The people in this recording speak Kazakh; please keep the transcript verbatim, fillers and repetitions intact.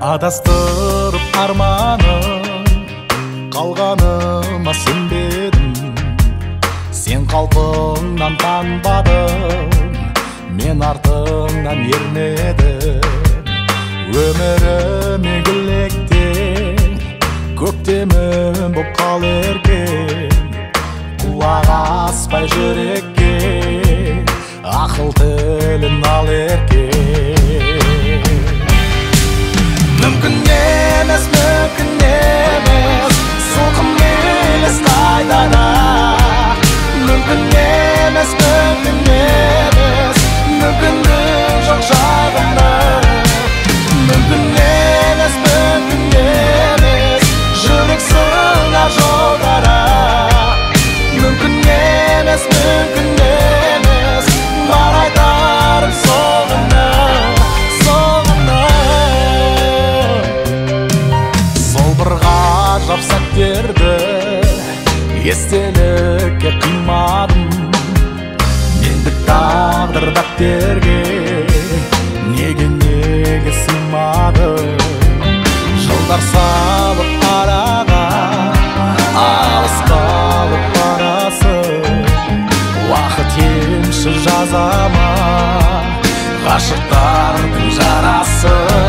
Адастырып арманым, қалғаныма сенбедім. Сен қалпыңнан танбадың, мен артыңнан ермедім. Өміріме гүлектен, көктемім боп қал еркен. Құлақ аспай жүрекке, ақыл тілін ал еркен. Мүмкін емес, мүмкін емес, солқын елес қайдана. Мүмкін емес, мүмкін емес, мүмкіндік жоқ жайғанда. Мүмкін емес, мүмкін емес, жүрек сыңар жолдара. Мүмкін емес, мүмкін емес, бар айтарым сол ғана, сол ғана. Сол бір ғажап сәттерді естелікке қимадым. Мендік тағдыр дәптерге неге неге сыймады. Жылдар салып араға, алыс қалып барасың. Уақыт емші жазама ғашықтардың жарасы.